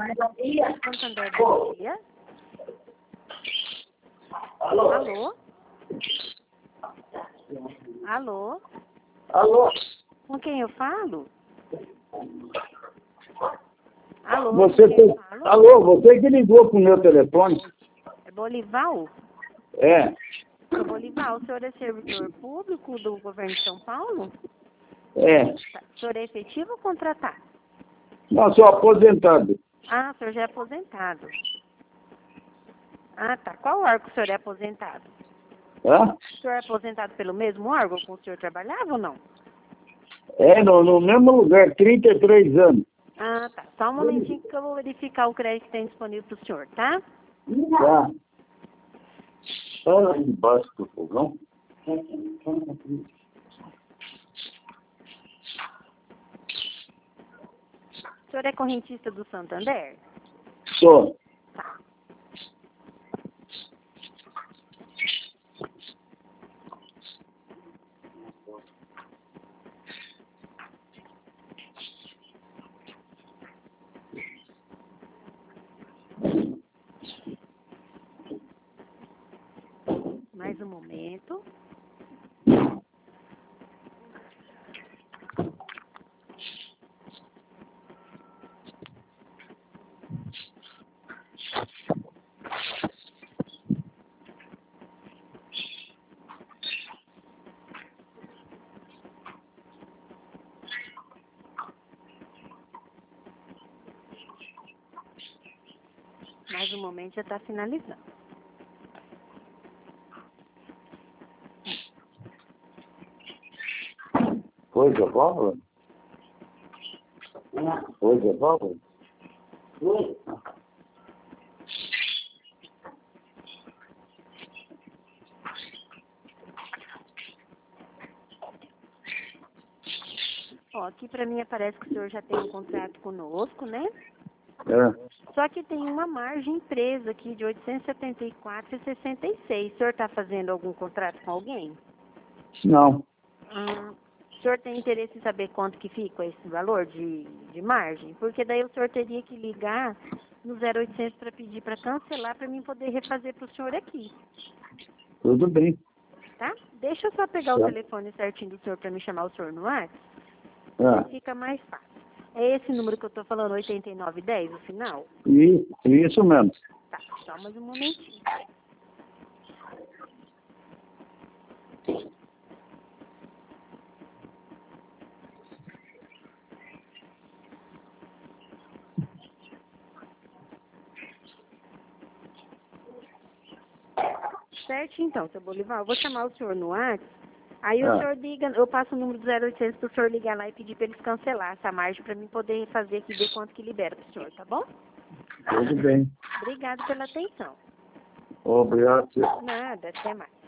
Santander, bom dia. Alô? Alô? Alô? Com quem eu falo? Alô? Você com quem eu tem... falo? Alô, você que ligou pro meu telefone? É Bolival? É, Seu Bolival, o senhor é servidor público do governo de São Paulo? é. Tá. O senhor é efetivo ou contratado? Não, sou aposentado. Ah, o senhor já é aposentado. Ah, tá. Qual órgão o senhor é aposentado? Hã? O senhor é aposentado pelo mesmo órgão com o senhor trabalhava ou não? É, no mesmo lugar, 33 anos. Ah, tá. Só um momentinho que eu vou verificar o crédito que tem disponível para o senhor, tá? Tá. Olha lá embaixo do fogão. O senhor é correntista do Santander? Sou. Tá. Mais um momento. Mais um momento, já está finalizando. Coisa boa? Coisa boa? Ó, aqui para mim aparece que o senhor já tem um contrato conosco, né? É. Só que tem uma margem presa aqui de R$ 874,66. O senhor está fazendo algum contrato com alguém? Não. O senhor tem interesse em saber quanto que fica esse valor de margem? Porque daí o senhor teria que ligar no 0800 para pedir para cancelar para mim poder refazer para o senhor aqui, Tudo bem. tá? Deixa eu só pegar o Tá. telefone certinho do senhor para me chamar o senhor no ar, Ah, fica mais fácil. É esse número que eu estou falando, 8910, o final? isso mesmo. Tá, só mais um momentinho. Certo, então, seu Bolivar, eu vou chamar o senhor no ar, aí o senhor liga, eu passo o número do 0800 para o senhor ligar lá e pedir para eles cancelar essa margem para mim poder fazer aqui, ver quanto que libera para o senhor, tá bom? Tudo bem. Obrigado pela atenção. Obrigado. Nada, até mais.